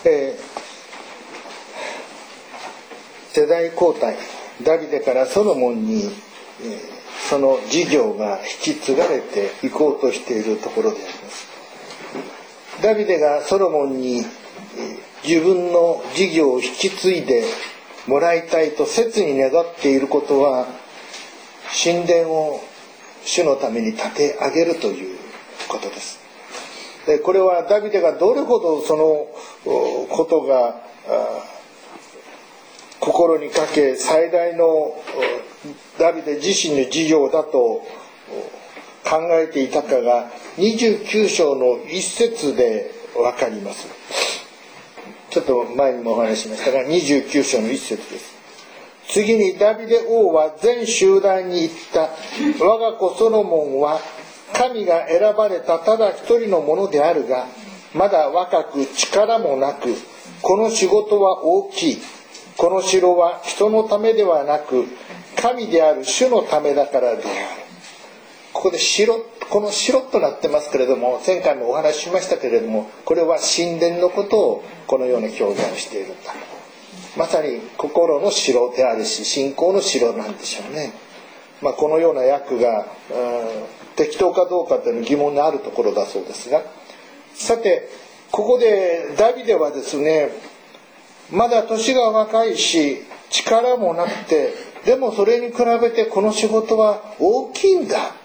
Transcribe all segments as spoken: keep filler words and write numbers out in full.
えー、世代交代、ダビデからソロモンに、えー、その事業が引き継がれていこうとしているところであります。ダビデがソロモンに、えー、自分の事業を引き継いでもらいたいと切に願っていることは、神殿を主のために建て上げるということです。でこれはダビデがどれほどそのことが心にかけ、最大のダビデ自身の事業だと考えていたかがにじゅうきゅう章の一節で分かります。ちょっと前にもお話ししましたが、にじゅうきゅう章の一節です。次にダビデ王は全集団に言った。我が子ソロモンは神が選ばれたただ一人のものであるが、まだ若く力もなく、この仕事は大きい。この城は人のためではなく、神である主のためだからである。ここで城、この城となってますけれども、前回もお話ししましたけれども、これは神殿のことをこのような表現をしているんだ。まさに心の城であるし、信仰の城なんでしょうね。まあ、このような訳が、うん、適当かどうかというの疑問のあるところだそうですが、さてここでダビデはですね、まだ年が若いし力もなくて、でもそれに比べてこの仕事は大きいんだ。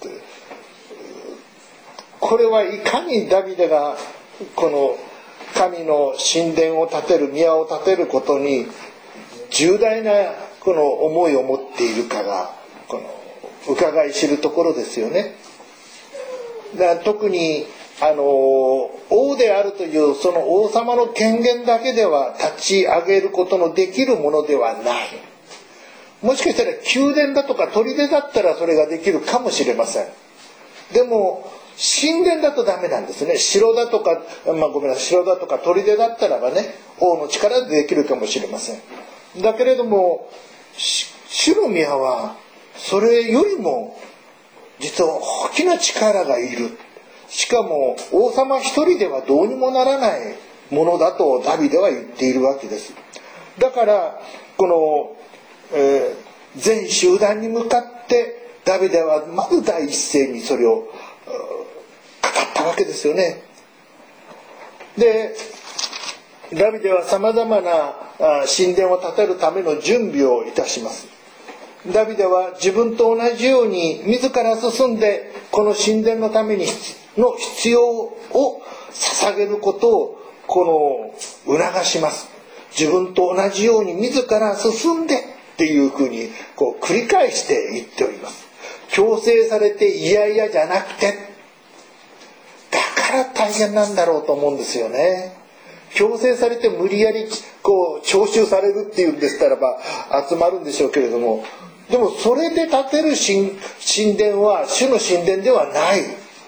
これはいかにダビデがこの神の神殿を建てる、宮を建てることに重大なこの思いを持っているかがこの伺い知るところですよね。だから特にあの王であるというその王様の権限だけでは立ち上げることのできるものではない。もしかしたら宮殿だとか砦だったらそれができるかもしれません。でも神殿だとダメなんですね。城だとか、まあ、ごめんなさい、城だとか砦だったらばね、王の力でできるかもしれません。だけれども主の宮はそれよりも実は大きな力がいる。しかも王様一人ではどうにもならないものだとダビデは言っているわけです。だからこの、えー、全集団に向かってダビデはまず第一声にそれを語ったわけですよね。でダビデはさまざまな神殿を建てるための準備をいたします。ダビデは自分と同じように自ら進んでこの神殿のためにの必要を捧げることをこの促します。自分と同じように自ら進んでっていうふうにこう繰り返して言っております。強制されていやいやじゃなくて、だから大変なんだろうと思うんですよね。強制されて無理やりこう徴収されるっていうんでしたらば集まるんでしょうけれども、でもそれで建てる 神, 神殿は主の神殿ではない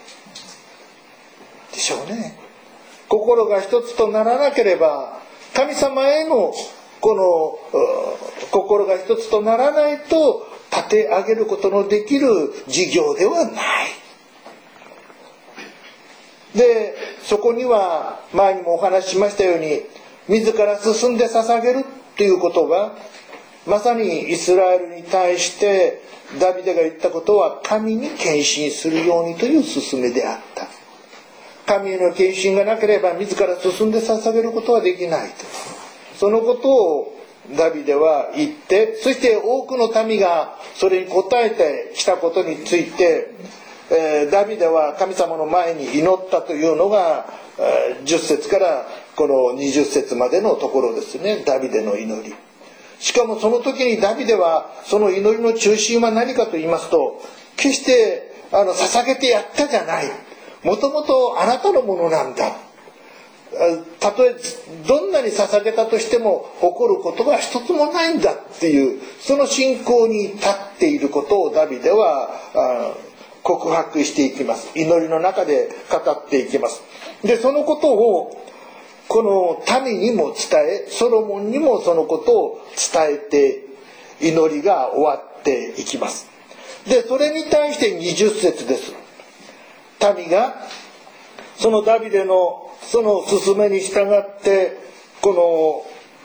でしょうね。心が一つとならなければ、神様へのこの心が一つとならないと立て上げることのできる事業ではない。でそこには前にもお話ししましたように、自ら進んで捧げるということがまさにイスラエルに対してダビデが言ったことは、神に献身するようにという勧めであった。神への献身がなければ自ら進んで捧げることはできないと、そのことをダビデは言って、そして多くの民がそれに応えてきたことについて、えー、ダビデは神様の前に祈ったというのが、えー、じゅっ節からこのにじゅっ節までのところですね。ダビデの祈り。しかもその時にダビデはその祈りの中心は何かと言いますと、決してあの捧げてやったじゃない。もともとあなたのものなんだ。たとえどんなに捧げたとしても誇ることは一つもないんだっていう、その信仰に立っていることをダビデは告白していきます。祈りの中で語っていきます。でそのことをこの民にも伝え、ソロモンにもそのことを伝えて祈りが終わっていきます。でそれに対してにじゅっ節です。民がそのダビデのその勧めに従ってこ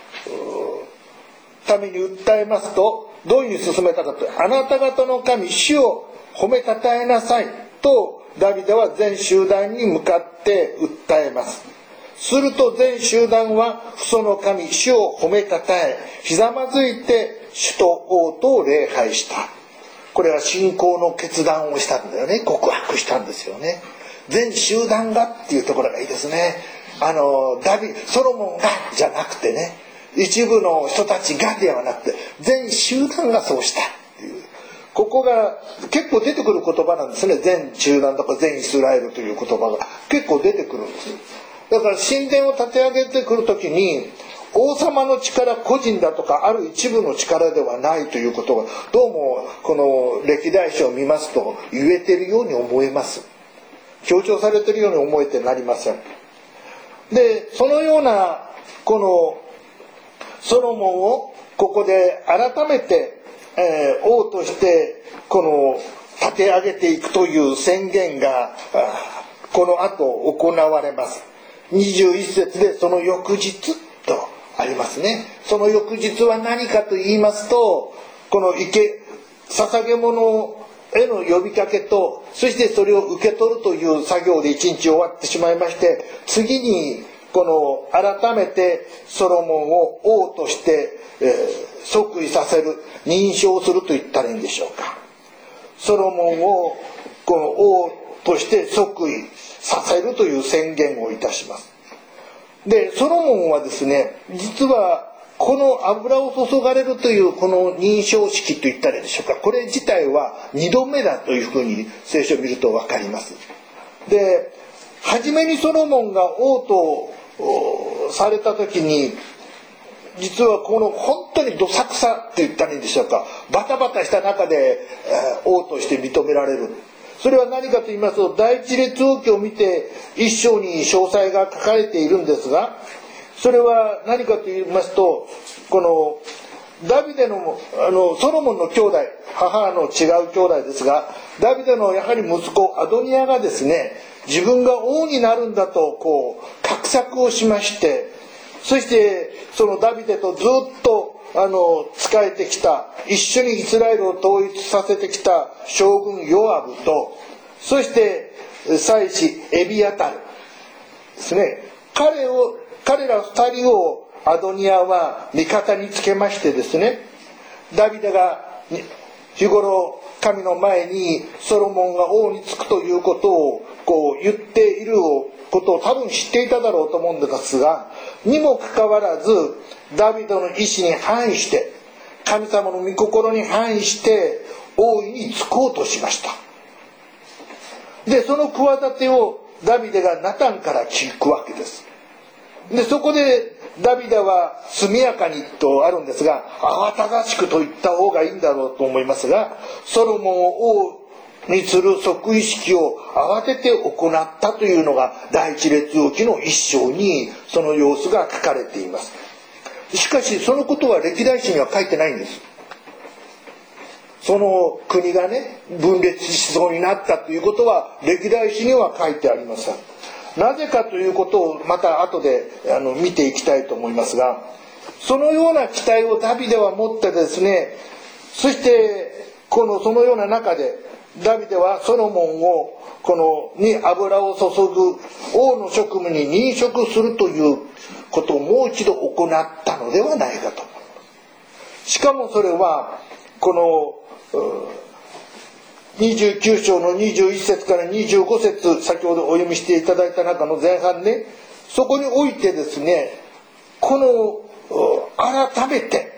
の民に訴えますと、どういうふうに進めたかと、あなた方の神主を褒めたたえなさいとダビデは全集団に向かって訴えます。すると全集団は父祖の神主を褒めたたえ、ひざまずいて主と王とを礼拝した。これは信仰の決断をしたんだよね。告白したんですよね。全集団がっていうところがいいですね。あのダビソロモンがじゃなくてね、一部の人たちがではなくて全集団がそうしたっていう、ここが結構出てくる言葉なんですね。全集団とか全イスラエルという言葉が結構出てくるんです。だから神殿を立て上げてくるときに、王様の力、個人だとかある一部の力ではないということがどうもこの歴代史を見ますと言えているように思えます。強調されているように思えてなりません。でそのようなこのソロモンをここで改めて、えー、王としてこの立て上げていくという宣言がこの後行われます。にじゅういち節でその翌日とありますね。その翌日は何かと言いますと、この生け捧げ物への呼びかけと、そしてそれを受け取るという作業で一日終わってしまいまして、次にこの改めてソロモンを王として、えー、即位させる、認証すると言ったらいいんでしょうか。ソロモンをこの王として即位させるという宣言をいたします。でソロモンはですね、実はこの油を注がれるというこの認証式といったらいいでしょうか、これ自体はにどめだというふうに聖書を見ると分かります。で初めにソロモンが王とされた時に、実はこの本当にどさくさって言ったらいいんでしょうか、バタバタした中で、えー、王として認められる。それは何かと言いますと、第一列王記を見て一章に詳細が書かれているんですが、それは何かと言いますと、このダビデの、あのソロモンの兄弟、母の違う兄弟ですが、ダビデのやはり息子アドニヤがですね、自分が王になるんだとこう画策をしまして、そしてそのダビデとずっとあの仕えてきた、一緒にイスラエルを統一させてきた将軍ヨアブと、そして祭司エビアタルですね、彼を彼ら二人をアドニヤは味方につけましてですね、ダビデが日頃神の前にソロモンが王につくということをこう言っていることを多分知っていただろうと思うんですが、にもかかわらずダビデの意志に反して、神様の御心に反して王位につこうとしました。でその企てをダビデがナタンから聞くわけです。でそこでダビデは速やかにとあるんですが、慌ただしくと言った方がいいんだろうと思いますが、ソロモンを王にする即位式を慌てて行ったというのが第一列王記の一章にその様子が書かれています。しかしそのことは歴代史には書いてないんです。その国がね分裂しそうになったということは歴代史には書いてありません。なぜかということをまた後であの見ていきたいと思いますが、そのような期待をダビデは持ってですね、そしてこのそのような中でダビデはソロモンをこのに油を注ぐ王の職務に任職するということをもう一度行ったのではないかと。しかもそれはこのにじゅうきゅう章のにじゅういち節からにじゅうご節、先ほどお読みしていただいた中の前半ね、そこにおいてですね、この改めて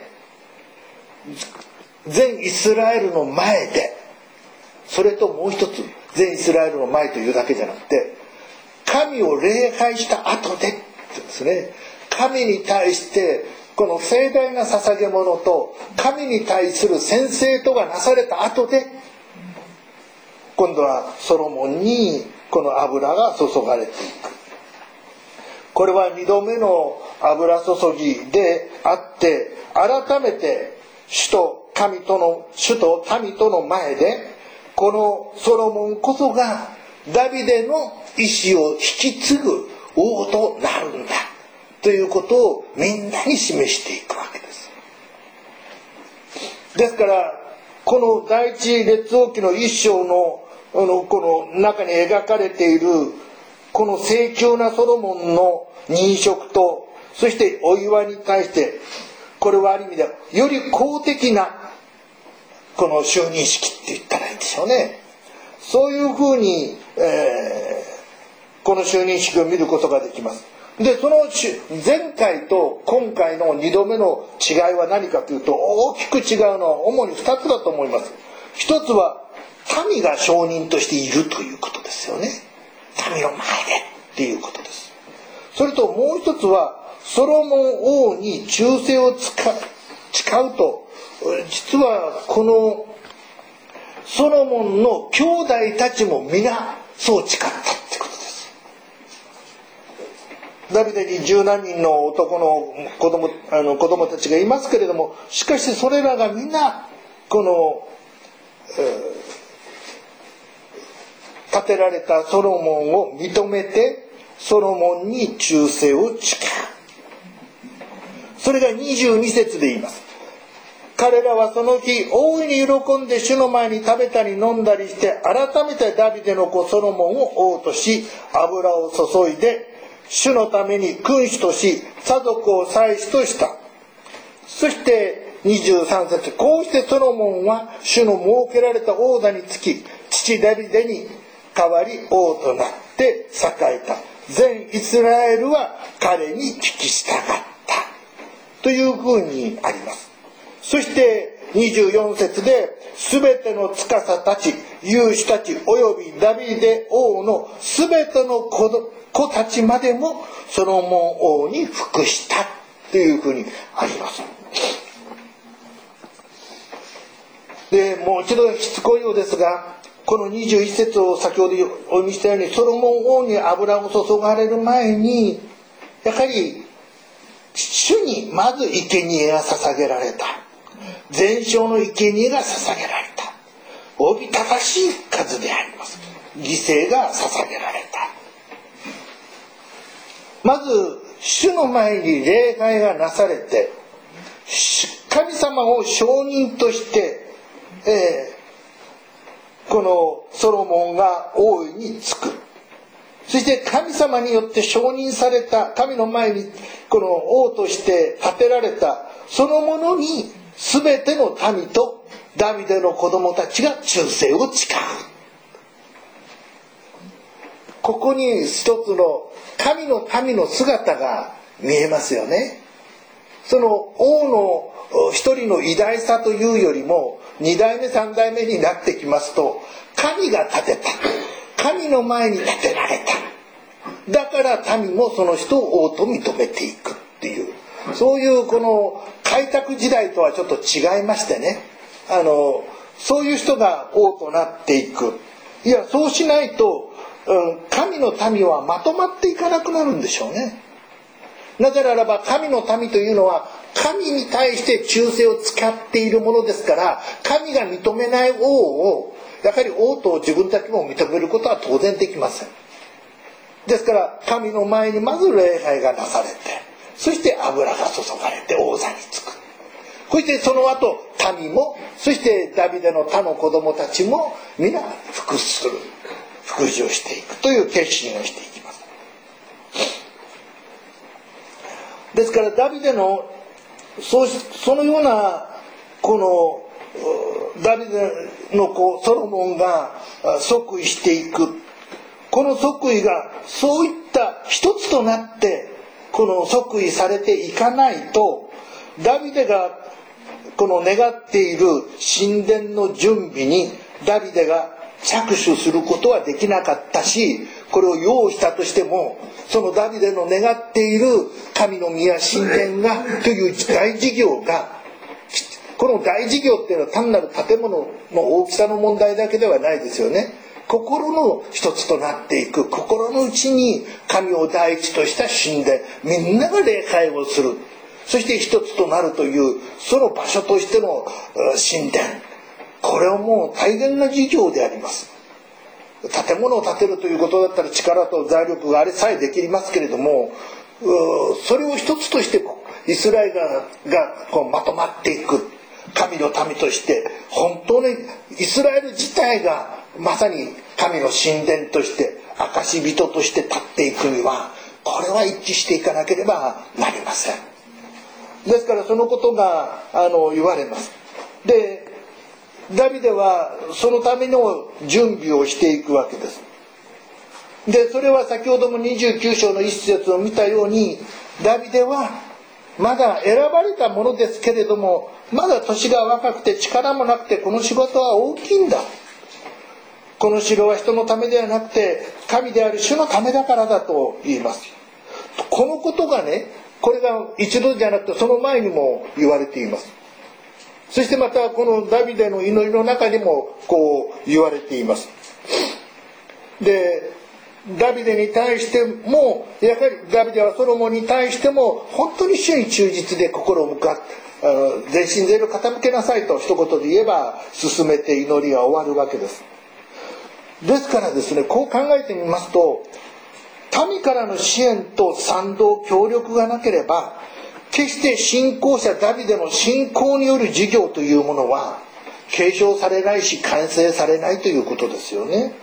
全イスラエルの前で、それともう一つ、全イスラエルの前というだけじゃなくて、神を礼拝した後でですね、神に対してこの盛大な捧げ物と神に対する宣誓とがなされた後で、今度はソロモンにこの油が注がれていく。これはにどめの油注ぎであって、改めて主と神との主と民との前で、このソロモンこそがダビデの意志を引き継ぐ王となるんだということをみんなに示していくわけです。ですからこの第一列王記の一章のこの中に描かれているこの盛況なソロモンの認職と、そしてお祝いに対して、これはある意味ではより公的なこの就任式って言ったらいいんでしょうね。そういうふうに、えー、この就任式を見ることができます。でその前回と今回のにどめの違いは何かというと、大きく違うのは主にふたつだと思います。一つは民が証人としているということですよね。民の前でっていうことです。それともう一つはソロモン王に忠誠を誓うと、実はこのソロモンの兄弟たちも皆そう誓ったってことです。ダビデに十何人の男の子供、あの子供たちがいますけれども、しかしそれらがみんなこの、えー建てられたソロモンを認めてソロモンに忠誠を誓う。それがにじゅうに節で言います。彼らはその日大いに喜んで主の前に食べたり飲んだりして、改めてダビデの子ソロモンを王とし、油を注いで主のために君主とし、茶族を祭司とした。そしてにじゅうさん節、こうしてソロモンは主の設けられた王座につき、父ダビデに代わり王となって栄えた。全イスラエルは彼に聞き従ったというふうにあります。そしてにじゅうよん節で、すべての司たち、勇士たちおよびダビデ王のすべての 子, 子たちまでもソロモン王に服したというふうにあります。でもう一度しつこいようですが、このにじゅういち節を先ほどお読みしたように、ソロモン王に油を注がれる前に、やはり主にまず生贄が捧げられた。全焼の生贄が捧げられた。おびただしい数であります。犠牲が捧げられた。まず主の前に礼拝がなされて、神様を証人として、えーこのソロモンが王位につく。そして神様によって承認された、神の前にこの王として立てられたそのものに全ての民とダビデの子供たちが忠誠を誓う。ここに一つの神の民の姿が見えますよね。その王の一人の偉大さというよりも、二代目三代目になってきますと、神が立てた、神の前に立てられた、だから民もその人を王と認めていくっていう、そういうこの開拓時代とはちょっと違いましてね、あのそういう人が王となっていく。いや、そうしないと、うん、神の民はまとまっていかなくなるんでしょうね。なぜならば神の民というのは神に対して忠誠を誓っているものですから、神が認めない王をやはり王と自分たちも認めることは当然できません。ですから神の前にまず礼拝がなされて、そして油が注がれて王座につく。そしてその後民も、そしてダビデの他の子供たちも皆服する、服従していくという決心をしていきます。ですからダビデの そ, そのようなこのダビデの子ソロモンが即位していく、この即位がそういった一つとなってこの即位されていかないと、ダビデがこの願っている神殿の準備にダビデが着手することはできなかったし、これを用意したとしても、そのダビデの願っている神の宮神殿がという大事業が、この大事業っていうのは単なる建物の大きさの問題だけではないですよね。心の一つとなっていく、心の内に神を第一とした神殿、みんなが礼拝をする、そして一つとなるというその場所としての神殿、これはもう大変な事業であります。 建物を建てるということだったら力と財力があれさえできますけれども、それを一つとしてイスラエルがこうまとまっていく神の民として、本当にイスラエル自体がまさに神の神殿として証人として立っていくには、これは一致していかなければなりません。ですからそのことがあの言われます。でダビデはそのための準備をしていくわけです。でそれは先ほどもにじゅうきゅう章の一節を見たように、ダビデはまだ選ばれたものですけれども、まだ年が若くて力もなくて、この仕事は大きいんだ、この城は人のためではなくて神である主のためだからだと言います。このことがね、これが一度じゃなくてその前にも言われています。そしてまたこのダビデの祈りの中にもこう言われています。でダビデに対しても、やはりダビデはソロモンに対しても本当に主に忠実で心を向かって全身全霊を傾けなさいと一言で言えば進めて祈りが終わるわけです。ですからですね、こう考えてみますと、民からの支援と賛同協力がなければ、決して信仰者ダビデの信仰による事業というものは継承されないし完成されないということですよね。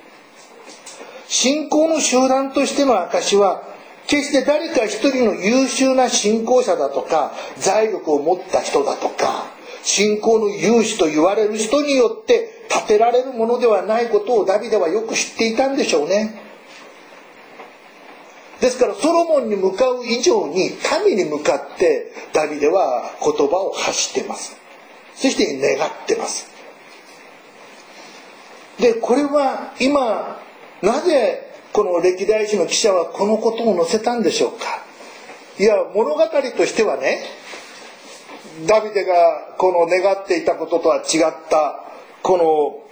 信仰の集団としての証は、決して誰か一人の優秀な信仰者だとか財力を持った人だとか信仰の勇士と言われる人によって立てられるものではないことをダビデはよく知っていたんでしょうね。ですからソロモンに向かう以上に民に向かってダビデは言葉を発しています。そして願っています。でこれは今なぜこの歴代史の記者はこのことを載せたんでしょうか。いや、物語としてはね、ダビデがこの願っていたこととは違ったこの、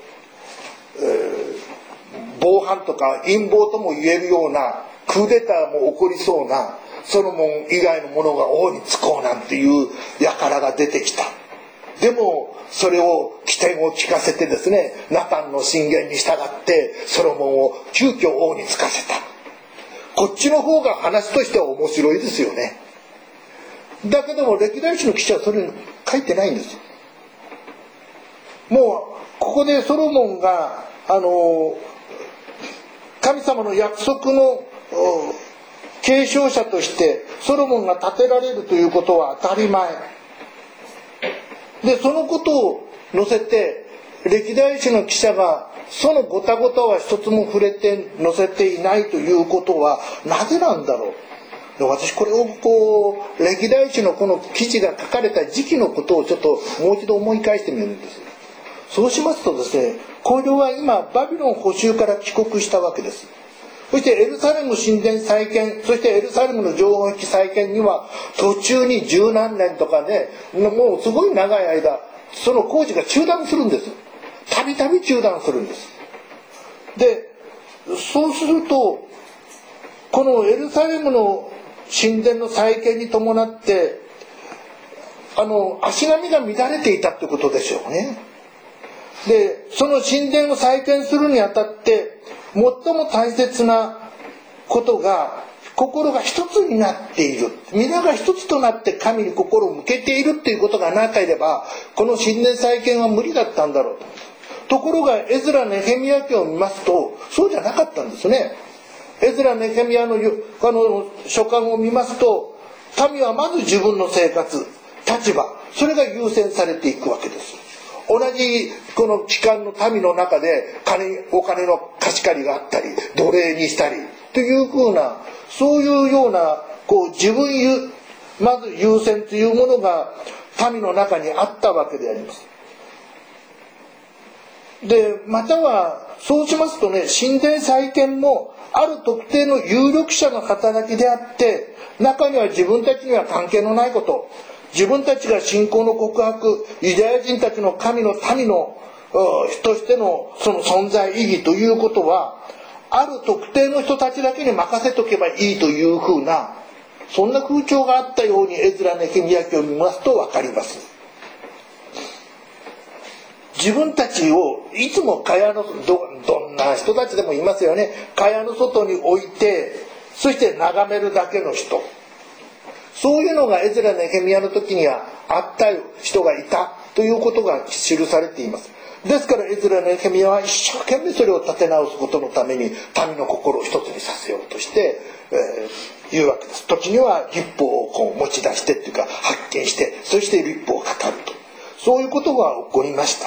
えー、暴犯とか陰謀とも言えるようなクーデターも起こりそうなソロモン以外のものが王につこうなんていう輩が出てきた。でもそれを起点を聞かせてですね、ナタンの進言に従ってソロモンを急遽王に就かせた。こっちの方が話としては面白いですよね。だけども歴代史の記者はそれに書いてないんです。もうここでソロモンがあの神様の約束の継承者としてソロモンが立てられるということは当たり前で、そのことを載せて歴代史の記者がそのごたごたは一つも触れて載せていないということはなぜなんだろう。で私これをこう歴代史のこの記事が書かれた時期のことをちょっともう一度思い返してみるんです。そうしますとですね、これは今バビロン捕囚から帰国したわけです。そしてエルサレム神殿再建、そしてエルサレムの城壁再建には途中に十何年とかね、もうすごい長い間その工事が中断するんです。たびたび中断するんです。でそうするとこのエルサレムの神殿の再建に伴ってあの足並みが乱れていたってことでしょうね。でその神殿を再建するにあたって最も大切なことが心が一つになっている、皆が一つとなって神に心を向けているっていうことがなければこの神殿再建は無理だったんだろうと。ところがエズラ・ネヘミヤ記を見ますとそうじゃなかったんですね。エズラ・ネヘミヤの、あの書簡を見ますと、民はまず自分の生活、立場、それが優先されていくわけです。同じこの期間の民の中で金お金の貸し借りがあったり奴隷にしたりというふうな、そういうようなこう自分ゆまず優先というものが民の中にあったわけであります。でまたはそうしますとね、神殿再建もある特定の有力者の働きであって、中には自分たちには関係のないこと、自分たちが信仰の告白、ユダヤ人たちの神の民のとしてのその存在意義ということはある特定の人たちだけに任せとけばいいというふうな、そんな風潮があったようにエズラ・ネヘミヤ記を見ますと分かります。 自分たちをいつも蚊帳の ど, どんな人たちでもいますよね。蚊帳の外に置いて、そして眺めるだけの人、そういうのがエズラ・ネヘミヤの時にはあった人がいたということが記されています。ですからエズラ・ネヘミヤは一生懸命それを立て直すことのために民の心を一つにさせようとして、えー、言うわけです。時には律法をこう持ち出してっていうか発見して、そして律法を語ると、そういうことが起こりました。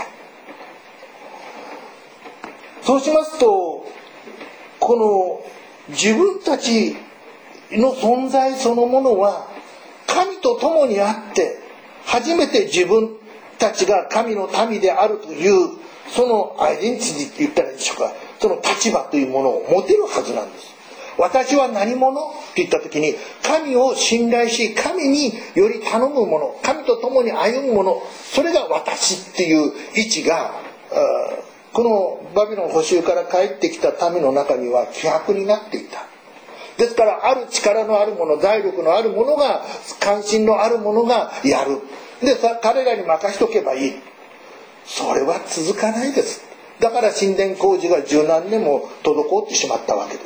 そうしますと、この自分たちの存在そのものは神と共にあって、初めて自分たちが神の民であるというそのアイデンティティって言ったらいいでしょうか、その立場というものを持てるはずなんです。私は何者って言った時に、神を信頼し神により頼むもの、神と共に歩むもの、それが私っていう位置が、このバビロン捕囚から帰ってきた民の中には希薄になっていた。ですからある力のあるもの、財力のあるものが、関心のあるものがやる。でさ、彼らに任しとけばいい。それは続かないです。だから神殿工事が十何年も滞ってしまったわけです。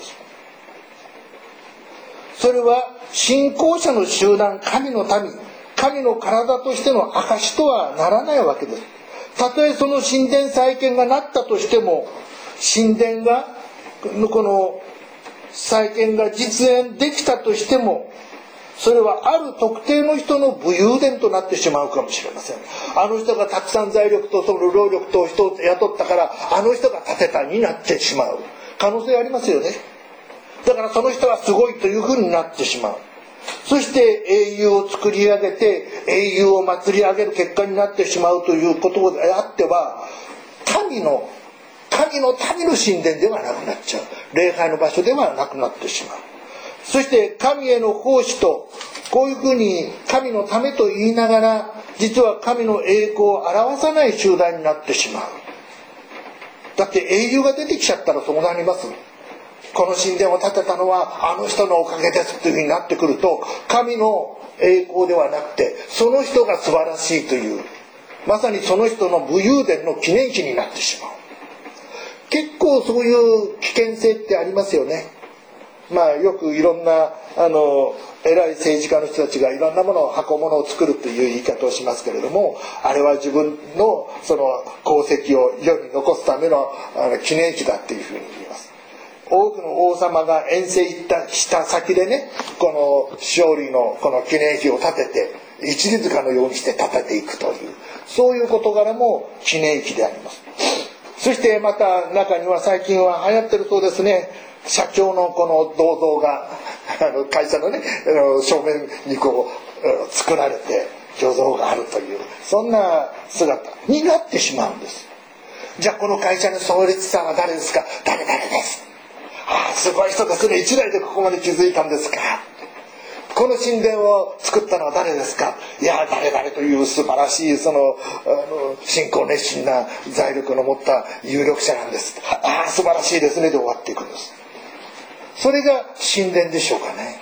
それは信仰者の集団、神の民、神の体としての証とはならないわけです。たとえその神殿再建がなったとしても、神殿がこの再建が実現できたとしても、それはある特定の人の武勇伝となってしまうかもしれません。あの人がたくさん財力とその労力と人を雇ったから、あの人が建てたになってしまう可能性ありますよね。だからその人はすごいというふうになってしまう。そして英雄を作り上げて英雄を祭り上げる結果になってしまうということであっては、神の神の民の神殿ではなくなっちゃう。礼拝の場所ではなくなってしまう。そして神への奉仕と、こういうふうに神のためと言いながら、実は神の栄光を表さない集団になってしまう。だって英雄が出てきちゃったらそうなります。この神殿を建てたのはあの人のおかげですというふうになってくると、神の栄光ではなくてその人が素晴らしいという、まさにその人の武勇伝の記念碑になってしまう。結構そういう危険性ってありますよね。まあよくいろんなあの偉い政治家の人たちがいろんなものを箱物を作るという言い方をしますけれども、あれは自分のその功績を世に残すためのあの記念碑だっていうふうに言います。多くの王様が遠征した先でね、この勝利のこの記念碑を建てて一里塚のようにして建てていくという、そういう事柄も記念碑であります。そしてまた中には最近は流行ってるそうですね、社長のこの銅像があの会社のね正面にこう作られて虚像があるという、そんな姿になってしまうんです。じゃあこの会社の創立者は誰ですか。誰々です。ああすごい人ですね、一代でここまで築いたんですか。この神殿を作ったのは誰ですか。いや誰々という素晴らしいその、あの信仰熱心な財力の持った有力者なんです。ああ素晴らしいですねで終わっていくんです。それが神殿でしょうかね。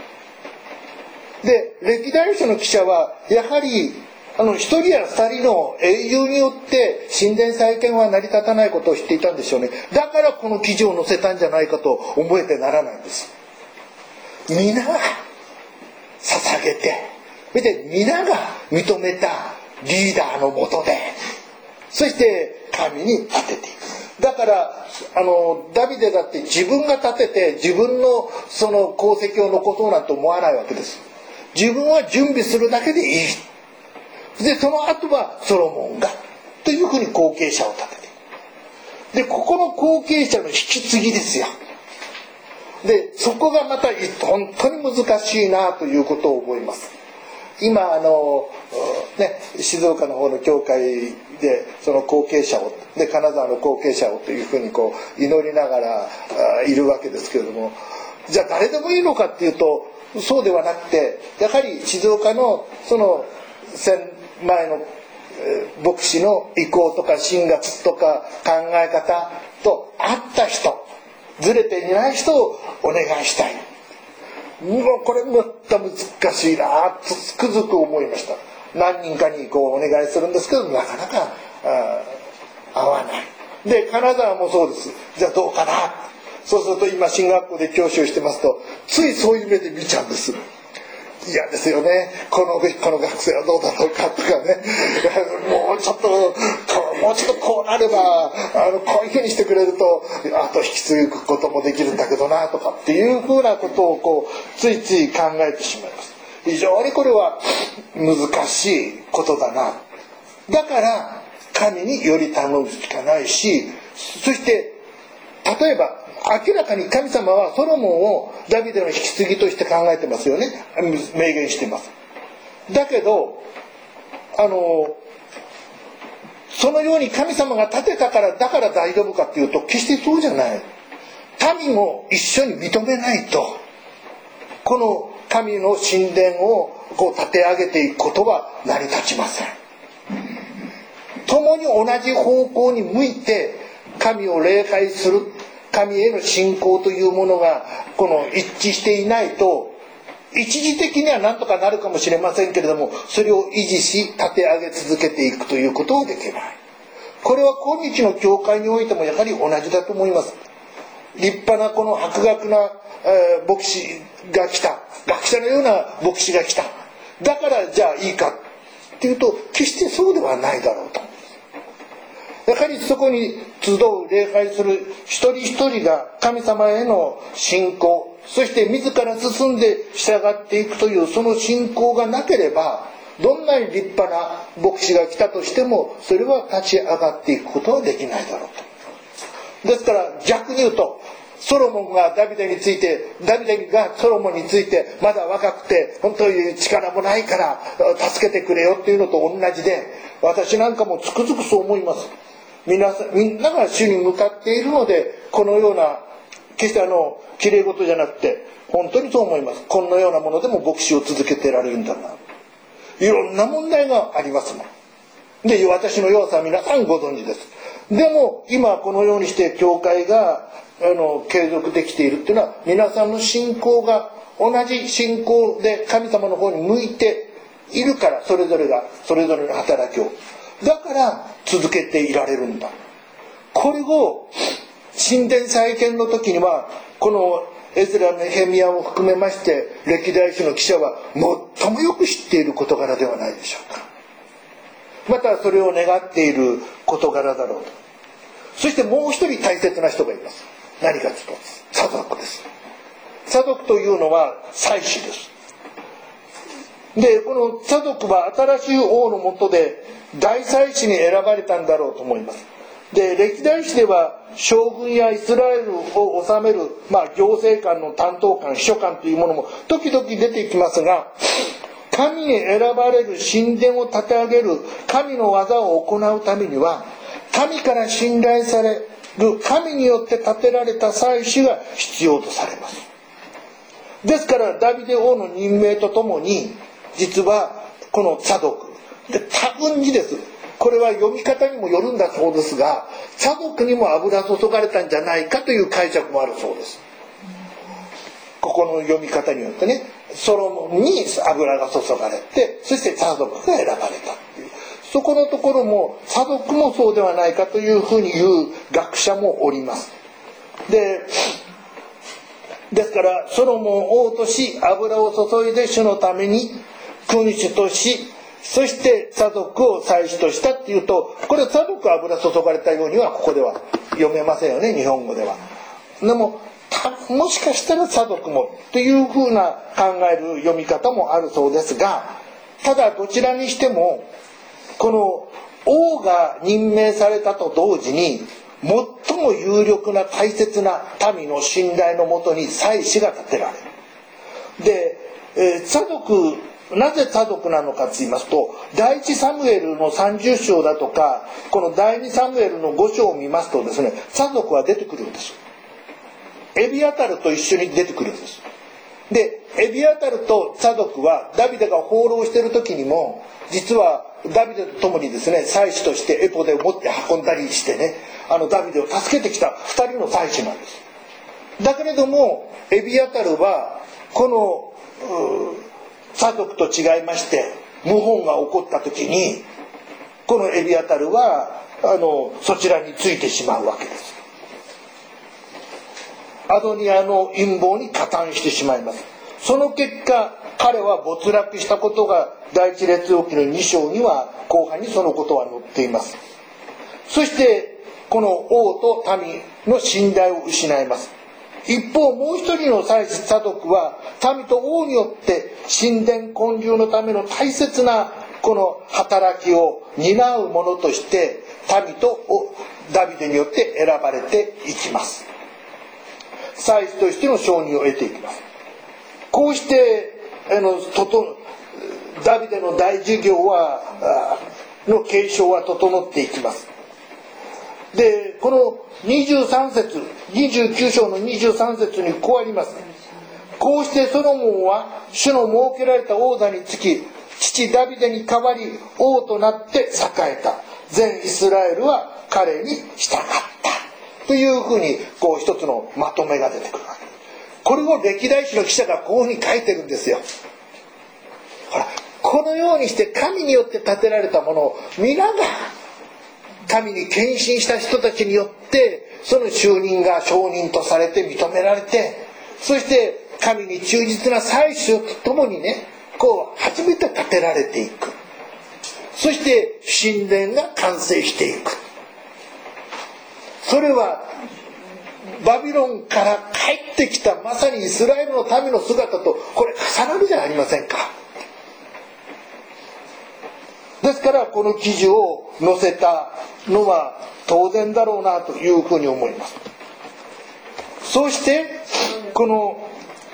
で歴代書の記者はやはりあの一人や二人の英雄によって神殿再建は成り立たないことを知っていたんでしょうね。だからこの記事を載せたんじゃないかと思えてならないんです。皆が捧げて、それで皆が認めたリーダーのもとで、そして神に立てていく。だからあのダビデだって自分が立てて自分のその功績を残そうなんて思わないわけです。自分は準備するだけでいい。でその後はソロモンがというふうに後継者を立てていく。でここの後継者の引き継ぎですよ。でそこがまた本当に難しいなということを思います。今あの、ね、静岡の方の教会でその後継者をで金沢の後継者をというふうにこう祈りながらいるわけですけれども、じゃあ誰でもいいのかっていうとそうではなくて、やはり静岡のその先前の牧師の意向とか神学とか考え方と合った人、ずれていない人をお願いしたい。もうこれまた難しいなとつくづく思いました。何人かにこうお願いするんですけど、なかなか合わない。で金沢もそうです。じゃあどうかな。そうすると今進学校で教師をしてますとついそういう目で見ちゃうんです。嫌ですよね。このこの学生はどうだろうかとかねもうちょっともうちょっとこうなればあのこういうふうにしてくれるとあと引き継ぐこともできるんだけどなとかっていうふうなことをこうついつい考えてしまいます。非常にこれは難しいことだな。だから神により頼むしかないし、そして例えば明らかに神様はソロモンをダビデの引き継ぎとして考えてますよね。明言しています。だけどあのそのように神様が建てたからだから大丈夫かっていうと決してそうじゃない。民も一緒に認めないとこの神の神殿をこう立て上げていくことは成り立ちません。共に同じ方向に向いて神を礼拝する神への信仰というものがこの一致していないと一時的には何とかなるかもしれませんけれどもそれを維持し立て上げ続けていくということはできない。これは今日の教会においてもやはり同じだと思います。立派なこの博学な、えー、牧師が来た学者のような牧師が来ただからじゃあいいかっていうと決してそうではないだろうと。やはりそこに集う礼拝する一人一人が神様への信仰そして自ら進んで従っていくというその信仰がなければどんなに立派な牧師が来たとしてもそれは立ち上がっていくことはできないだろうと。ですから逆に言うとソロモンがダビデについてダビデがソロモンについてまだ若くて本当に力もないから助けてくれよっていうのと同じで私なんかもつくづくそう思います。皆さんみんなが主に向かっているのでこのような決してあのきれい事じゃなくて本当にそう思います。このようなものでも牧師を続けてられるんだな。いろんな問題がありますもんで私の弱さは皆さんご存知です。でも今このようにして教会があの継続できているっていうのは皆さんの信仰が同じ信仰で神様の方に向いているからそれぞれがそれぞれの働きをだから続けていられるんだ。これを神殿再建の時にはこのエズラ・ネヘミヤを含めまして歴代史の記者は最もよく知っている事柄ではないでしょうか。またそれを願っている事柄だろうと。そしてもう一人大切な人がいます。何かというとサドクです。サドクというのは祭司です。でこのサドクは新しい王の下で大祭司に選ばれたんだろうと思います。で歴代史では将軍やイスラエルを治める、まあ、行政官の担当官秘書官というものも時々出てきますが神に選ばれる神殿を立て上げる神の技を行うためには神から信頼される神によって建てられた祭司が必要とされます。ですからダビデ王の任命とともに実はこのサドクで多分にですこれは読み方にもよるんだそうですがサドクにも油注がれたんじゃないかという解釈もあるそうです。ここの読み方によってねソロモンに油が注がれてそしてサドクが選ばれたっていうそこのところもサドクもそうではないかというふうに言う学者もおります。でですからソロモンを王とし油を注いで主のために君主としそしてサドクを祭司としたっていうとこれサドク油注がれたようにはここでは読めませんよね日本語では。でももしかしたらサドクもというふうな考える読み方もあるそうですがただどちらにしてもこの王が任命されたと同時に最も有力な大切な民の信頼のもとに祭司が立てられる。で、えー、サドクなぜサドクなのかと言いますと第一サムエルのさんじゅう章だとかこの第二サムエルのご章を見ますとですねサドクは出てくるんです。エビアタルと一緒に出てくるんです。でエビアタルとサドクはダビデが放浪している時にも実はダビデと共にですね祭司としてエポデを持って運んだりしてねあのダビデを助けてきたふたりの祭司なんです。だけれどもエビアタルはこのサドクと違いまして謀反が起こった時にこのエビアタルはあのそちらについてしまうわけです。アドニアの陰謀に加担してしまいます。その結果彼は没落したことが第一列王記のに章には後半にそのことは載っています。そしてこの王と民の信頼を失います。一方もう一人の祭司サドクは民と王によって神殿建立のための大切なこの働きを担う者として民とダビデによって選ばれていきます。祭司としての承認を得ていきます。こうしてあのととダビデの大事業はの継承は整っていきます。でこのにじゅうさん節にじゅうきゅう章のにじゅうさん節にこうあります。こうしてソロモンは主の設けられた王座につき父ダビデに代わり王となって栄えた。全イスラエルは彼に従ったというふうにこう一つのまとめが出てくるわけ。これを歴代史の記者がこういうふうに書いてるんですよ。ほらこのようにして神によって建てられたものを皆が神に献身した人たちによってその就任が承認とされて認められて、そして神に忠実な祭司とともにねこう初めて建てられていく。そして神殿が完成していく。それはバビロンから帰ってきたまさにイスラエルの民の姿とこれ重なるじゃありませんか。ですからこの記事を載せたのは当然だろうなというふうに思います。そしてこの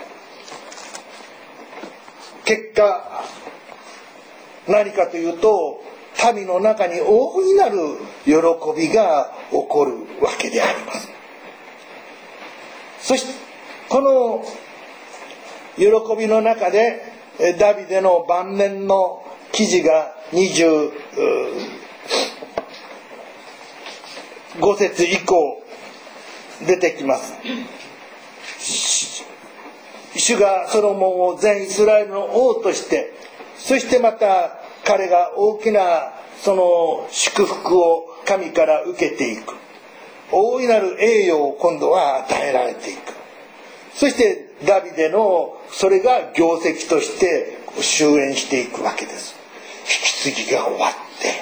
結果何かというと民の中に大いなる喜びが起こるわけであります。そしてこの喜びの中でダビデの晩年の記事がにじゅうご節以降出てきます。主がソロモンを全イスラエルの王として、そしてまた彼が大きなその祝福を神から受けていく。大いなる栄誉を今度は与えられていく。そしてダビデのそれが業績として終焉していくわけです。引き継ぎが終わって、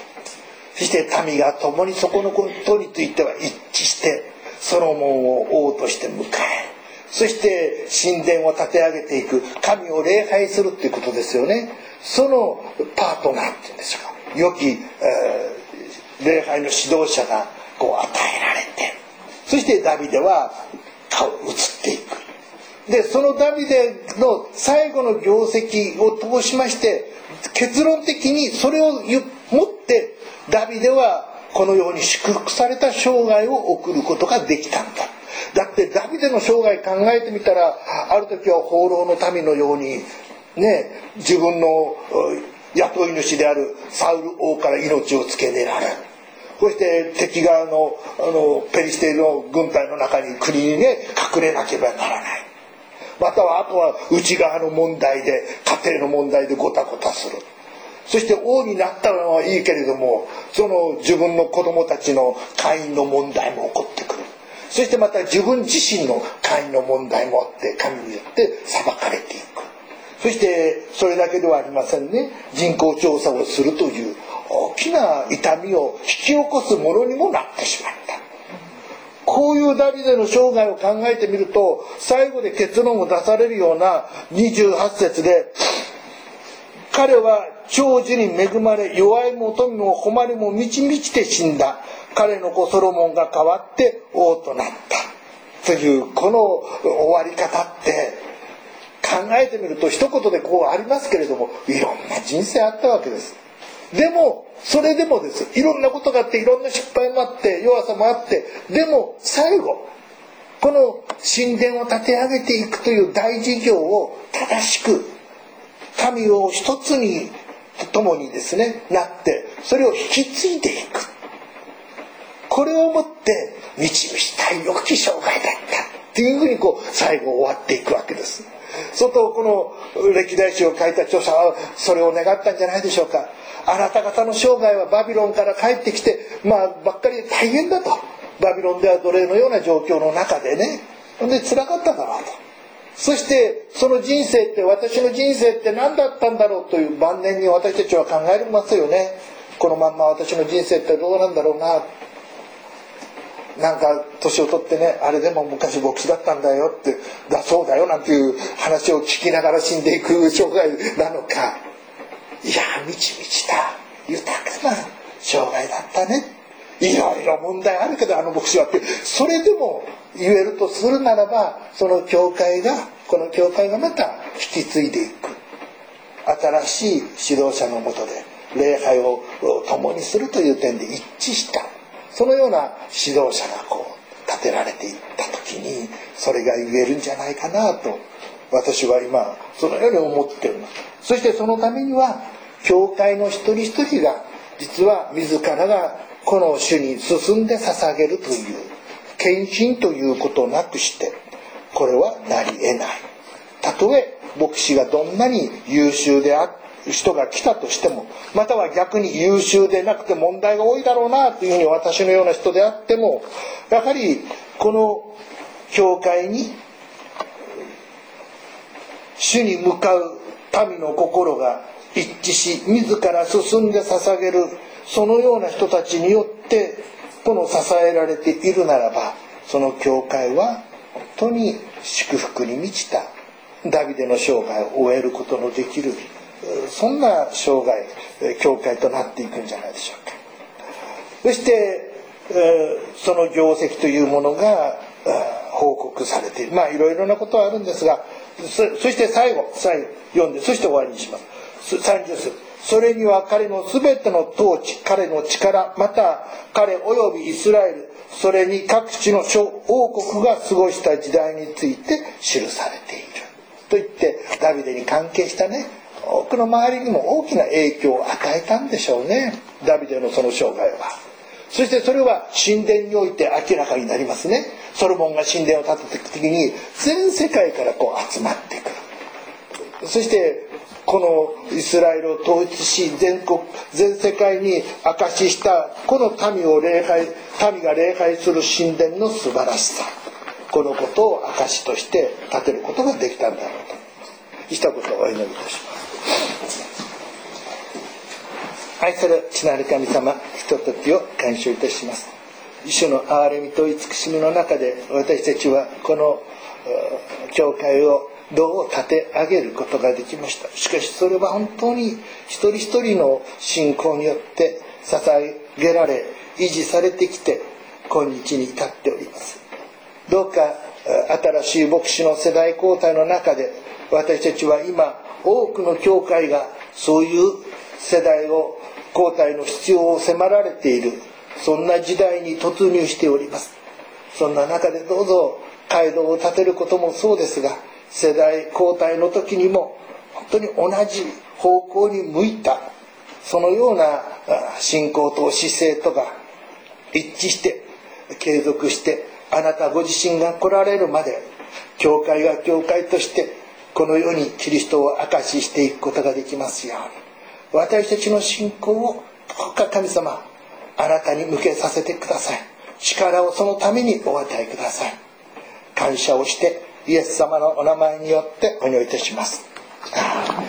そして民が共にそこのことについては一致してソロモンを王として迎え、そして神殿を建て上げていく、神を礼拝するっていうことですよね。そのパートナーっていうんですか、良き、えー、礼拝の指導者がこう与えられて、そしてダビデは顔移っていく。でそのダビデの最後の業績を通しまして結論的にそれを持ってダビデはこのように祝福された生涯を送ることができたんだ。だってダビデの生涯考えてみたら、ある時は放浪の民のようにね、自分の雇い主であるサウル王から命を付け狙われる。そして敵側の、あのペリシテの軍隊の中に国にね隠れなければならない。またはあとは内側の問題で、家庭の問題でゴタゴタする。そして王になったのはいいけれども、その自分の子供たちの会員の問題も起こってくる。そしてまた自分自身の会員の問題もあって神によって裁かれていく。そしてそれだけではありませんね。人口調査をするという大きな痛みを引き起こすものにもなってしまった。こういうダビデの生涯を考えてみると、最後で結論を出されるようなにじゅうはち節で、彼は長寿に恵まれ、弱いも富も誉れも満ち満ちて死んだ。彼の子ソロモンが代わって王となったというこの終わり方って考えてみると一言でこうありますけれども、いろんな人生あったわけです。でもそれでもです、いろんなことがあって、いろんな失敗もあって、弱さもあって、でも最後この神殿を建て上げていくという大事業を正しく神を一つに共にですねなって、それを引き継いでいく。これをもって導きたい良き生涯だったっていうふうにこう最後終わっていくわけです。それとこの歴代史を書いた著者はそれを願ったんじゃないでしょうか。あなた方の生涯はバビロンから帰ってきて、まあばっかりで大変だと。バビロンでは奴隷のような状況の中でね、で辛かっただろうと。そしてその人生って、私の人生って何だったんだろうという晩年に私たちは考えますよね。このまんま私の人生ってどうなんだろうな、なんか年を取ってね、あれでも昔牧師だったんだよって、だそうだよなんていう話を聞きながら死んでいく生涯なのか、いや満ち満ちた豊かな生涯だったね、いろいろ問題あるけどあの牧師はって、それでも言えるとするならば、その教会がこの教会がまた引き継いでいく、新しい指導者のもとで礼拝を共にするという点で一致した、そのような指導者がこう立てられていった時に、それが言えるんじゃないかなと私は今そのように思っています。そしてそのためには教会の一人一人が実は自らがこの主に進んで捧げるという献身ということをなくして、これはなり得ない。たとえ牧師がどんなに優秀である人が来たとしても、または逆に優秀でなくて問題が多いだろうなというふうに私のような人であっても、やはりこの教会に主に向かう民の心が一致し、自ら進んで捧げる、そのような人たちによってこの支えられているならば、その教会は本当に祝福に満ちたダビデの生涯を終えることのできる、そんな生涯教会となっていくんじゃないでしょうか。そして、えー、その業績というものが報告されている。まあいろいろなことはあるんですが、 そ, そして最後最後読んで、そして終わりにします。さんじゅう節、それには彼のすべての統治、彼の力、また彼およびイスラエル、それに各地の王国が過ごした時代について記されていると言って、ダビデに関係したね、多くの周りにも大きな影響を与えたんでしょうね、ダビデのその生涯は。そしてそれは神殿において明らかになりますね。ソロモンが神殿を建てた時に全世界からこう集まってくる。そしてこのイスラエルを統一し、全国全世界に証ししたこの民を礼拝民が礼拝する神殿の素晴らしさ、このことを証として立てることができたんだろうと思います。一言お祈りいたします。愛する父なる神様、ひとときを感謝いたします。主の憐れみと慈しみの中で、私たちはこの教会をどう立て上げることができました。しかしそれは本当に一人一人の信仰によって支えられ維持されてきて、今日に至っております。どうか新しい牧師の世代交代の中で、私たちは今多くの教会がそういう世代を交代の必要を迫られている、そんな時代に突入しております。そんな中でどうぞ街道を建てることもそうですが、世代交代の時にも本当に同じ方向に向いた、そのような信仰と姿勢とが一致して継続して、あなたご自身が来られるまで教会が教会としてこの世にキリストを証ししていくことができますように、私たちの信仰をどうか神様、あなたに向けさせてください。力をそのためにお与えください。感謝をしてイエス様のお名前によってお祈りいたします。